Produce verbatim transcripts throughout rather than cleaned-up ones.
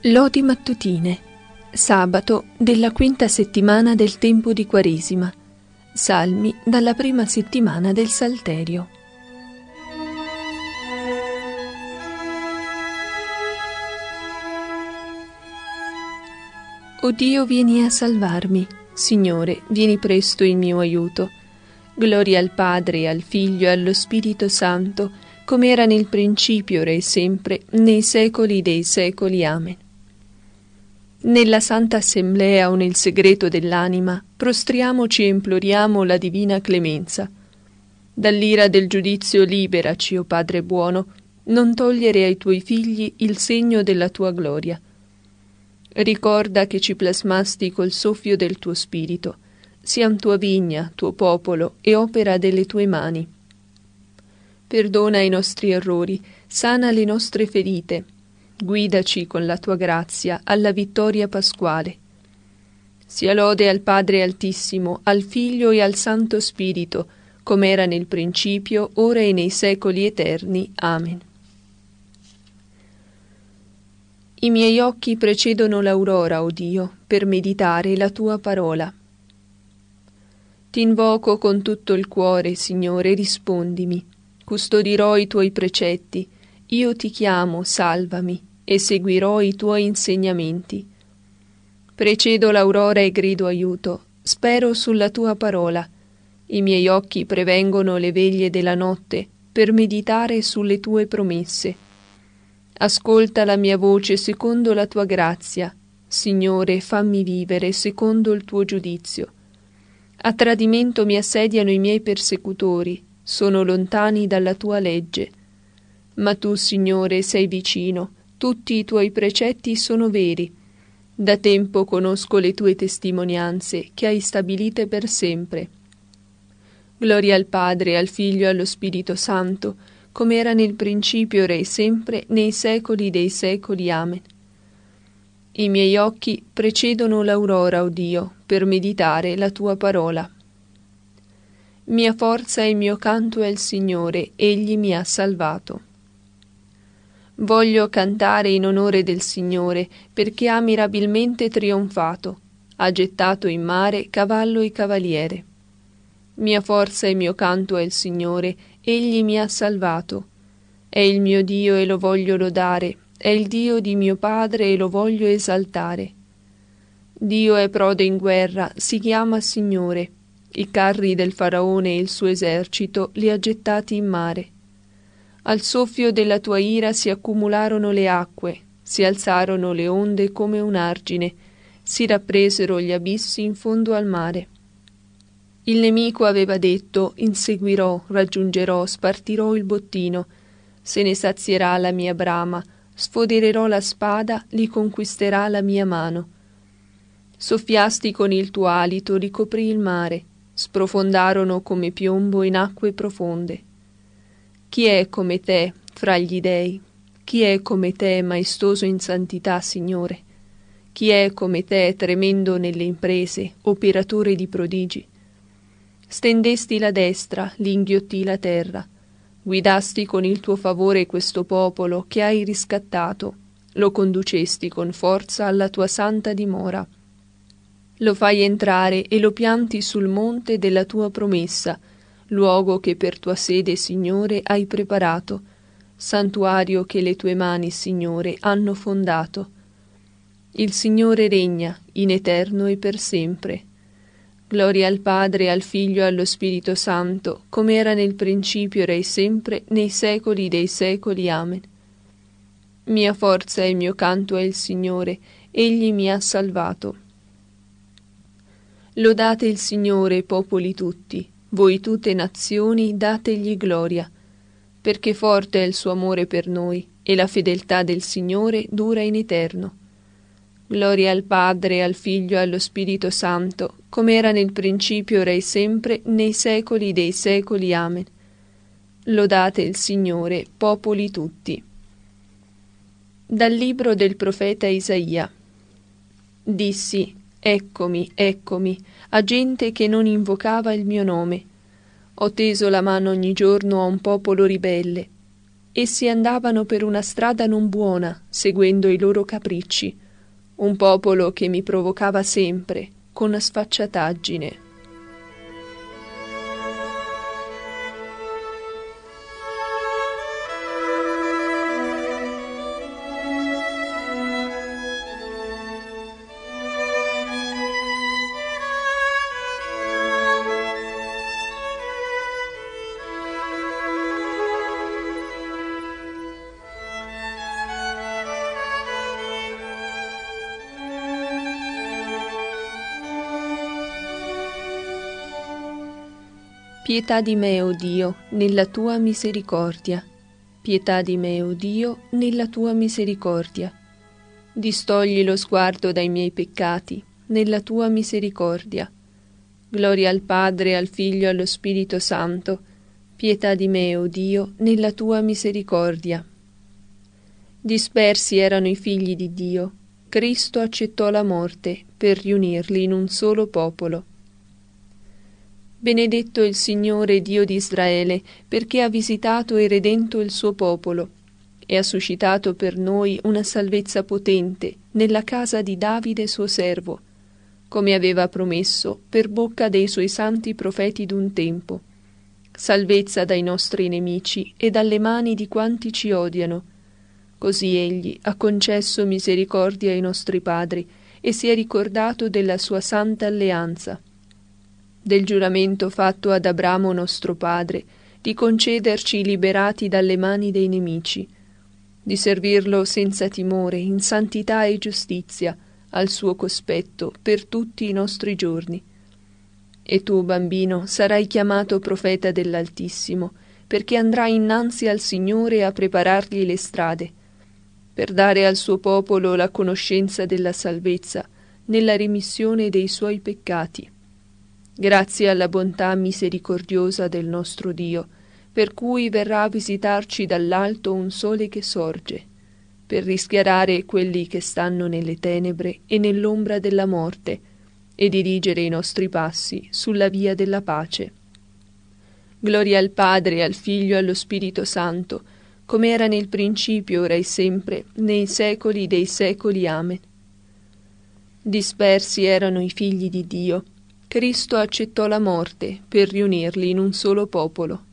Lodi mattutine. Sabato della quinta settimana del tempo di Quaresima. Salmi dalla prima settimana del Salterio. O Dio, vieni a salvarmi. Signore, vieni presto in mio aiuto. Gloria al Padre, al Figlio e allo Spirito Santo, come era nel principio, ora e sempre, nei secoli dei secoli. Amen. Nella Santa Assemblea o nel segreto dell'anima, prostriamoci e imploriamo la divina clemenza. Dall'ira del giudizio liberaci, o Padre buono, non togliere ai tuoi figli il segno della tua gloria. Ricorda che ci plasmasti col soffio del tuo spirito, siam tua vigna, tuo popolo e opera delle tue mani. Perdona i nostri errori, sana le nostre ferite, guidaci con la tua grazia alla vittoria pasquale. Sia lode al Padre Altissimo, al Figlio e al Santo Spirito, come era nel principio, ora e nei secoli eterni. Amen. I miei occhi precedono l'aurora, o Dio, per meditare la tua parola. Ti invoco con tutto il cuore, Signore, rispondimi. Custodirò i tuoi precetti. Io ti chiamo, salvami, e seguirò i tuoi insegnamenti. Precedo l'aurora e grido aiuto. Spero sulla tua parola. I miei occhi prevengono le veglie della notte per meditare sulle tue promesse. Ascolta la mia voce secondo la tua grazia. Signore, fammi vivere secondo il tuo giudizio. A tradimento mi assediano i miei persecutori, sono lontani dalla tua legge. Ma tu, Signore, sei vicino, tutti i tuoi precetti sono veri. Da tempo conosco le tue testimonianze, che hai stabilite per sempre. Gloria al Padre, al Figlio e allo Spirito Santo, come era nel principio, ora e sempre, nei secoli dei secoli. Amen. I miei occhi precedono l'aurora, o Dio, per meditare la tua parola. Mia forza e il mio canto è il Signore, egli mi ha salvato. Voglio cantare in onore del Signore, perché ha mirabilmente trionfato, ha gettato in mare cavallo e cavaliere. Mia forza e il mio canto è il Signore, egli mi ha salvato. È il mio Dio e lo voglio lodare, è il Dio di mio Padre e lo voglio esaltare. Dio è prode in guerra, si chiama Signore. I carri del Faraone e il suo esercito li ha gettati in mare. Al soffio della tua ira si accumularono le acque, si alzarono le onde come un argine, si rappresero gli abissi in fondo al mare. Il nemico aveva detto: inseguirò, raggiungerò, spartirò il bottino, se ne sazierà la mia brama, sfodererò la spada, li conquisterà la mia mano. Soffiasti con il tuo alito, ricoprì il mare, sprofondarono come piombo in acque profonde. Chi è come te fra gli dei? Chi è come te maestoso in santità, Signore? Chi è come te tremendo nelle imprese, operatore di prodigi? Stendesti la destra, li inghiottì la terra. Guidasti con il tuo favore questo popolo che hai riscattato, lo conducesti con forza alla tua santa dimora. Lo fai entrare e lo pianti sul monte della tua promessa, luogo che per tua sede, Signore, hai preparato, santuario che le tue mani, Signore, hanno fondato. Il Signore regna, in eterno e per sempre. Gloria al Padre, al Figlio e allo Spirito Santo, come era nel principio, ora e sempre, nei secoli dei secoli. Amen. Mia forza e il mio canto è il Signore, egli mi ha salvato. Lodate il Signore, popoli tutti, voi tutte nazioni, dategli gloria, perché forte è il suo amore per noi, e la fedeltà del Signore dura in eterno. Gloria al Padre, al Figlio e allo Spirito Santo, come era nel principio, ora e sempre, nei secoli dei secoli. Amen. Lodate il Signore, popoli tutti. Dal libro del profeta Isaia. Dissi: eccomi, eccomi, a gente che non invocava il mio nome. Ho teso la mano ogni giorno a un popolo ribelle. essi andavano per una strada non buona, seguendo i loro capricci, un popolo che mi provocava sempre, con sfacciataggine. Pietà di me, o Dio, nella tua misericordia. Pietà di me, o Dio, nella tua misericordia. Distogli lo sguardo dai miei peccati, nella tua misericordia. Gloria al Padre, al Figlio e allo Spirito Santo. Pietà di me, o Dio, nella tua misericordia. Dispersi erano i figli di Dio. Cristo accettò la morte per riunirli in un solo popolo. Benedetto il Signore Dio di Israele, perché ha visitato e redento il suo popolo, e ha suscitato per noi una salvezza potente nella casa di Davide suo servo, come aveva promesso per bocca dei suoi santi profeti d'un tempo, salvezza dai nostri nemici e dalle mani di quanti ci odiano. Così egli ha concesso misericordia ai nostri padri e si è ricordato della sua santa alleanza, del giuramento fatto ad Abramo nostro padre, di concederci liberati dalle mani dei nemici, di servirlo senza timore, in santità e giustizia, al suo cospetto per tutti i nostri giorni. E tu, bambino, sarai chiamato profeta dell'Altissimo, perché andrai innanzi al Signore a preparargli le strade, per dare al suo popolo la conoscenza della salvezza, nella remissione dei suoi peccati. Grazie alla bontà misericordiosa del nostro Dio, per cui verrà a visitarci dall'alto un sole che sorge, per rischiarare quelli che stanno nelle tenebre e nell'ombra della morte, e dirigere i nostri passi sulla via della pace. Gloria al Padre, al Figlio e allo Spirito Santo, come era nel principio, ora e sempre, nei secoli dei secoli. Amen. Dispersi erano i figli di Dio. Cristo accettò la morte per riunirli in un solo popolo.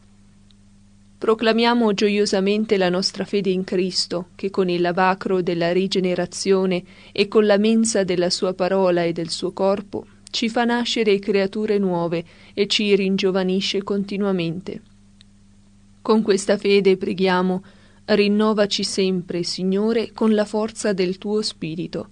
Proclamiamo gioiosamente la nostra fede in Cristo, che con il lavacro della rigenerazione e con la mensa della sua parola e del suo corpo ci fa nascere creature nuove e ci ringiovanisce continuamente. Con questa fede preghiamo: rinnovaci sempre, Signore, con la forza del tuo Spirito.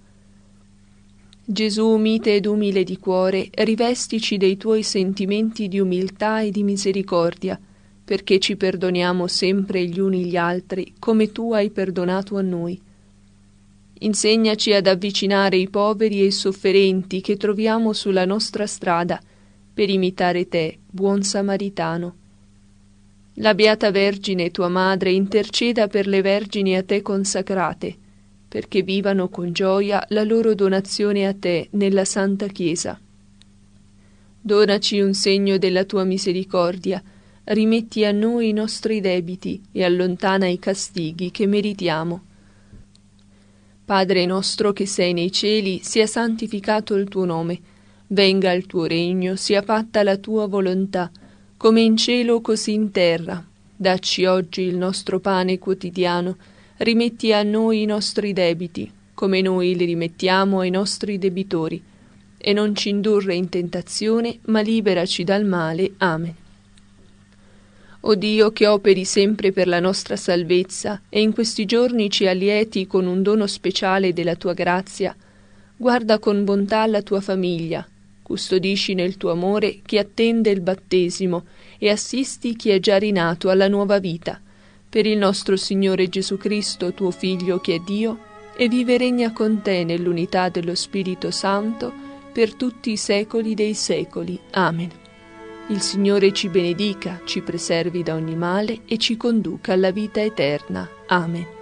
Gesù mite ed umile di cuore, rivestici dei tuoi sentimenti di umiltà e di misericordia, perché ci perdoniamo sempre gli uni gli altri, come tu hai perdonato a noi. Insegnaci ad avvicinare i poveri e i sofferenti che troviamo sulla nostra strada, per imitare te, buon Samaritano. La Beata Vergine, tua Madre, interceda per le vergini a te consacrate, perché vivano con gioia la loro donazione a te nella Santa Chiesa. Donaci un segno della tua misericordia, rimetti a noi i nostri debiti e allontana i castighi che meritiamo. Padre nostro che sei nei cieli, sia santificato il tuo nome, venga il tuo regno, sia fatta la tua volontà, come in cielo così in terra. Dacci oggi il nostro pane quotidiano, rimetti a noi i nostri debiti, come noi li rimettiamo ai nostri debitori, e non ci indurre in tentazione, ma liberaci dal male. Amen. O Dio, che operi sempre per la nostra salvezza, e in questi giorni ci allieti con un dono speciale della tua grazia, guarda con bontà la tua famiglia, custodisci nel tuo amore chi attende il battesimo, e assisti chi è già rinato alla nuova vita, per il nostro Signore Gesù Cristo, tuo Figlio, che è Dio, e vive e regna con te nell'unità dello Spirito Santo, per tutti i secoli dei secoli. Amen. Il Signore ci benedica, ci preservi da ogni male e ci conduca alla vita eterna. Amen.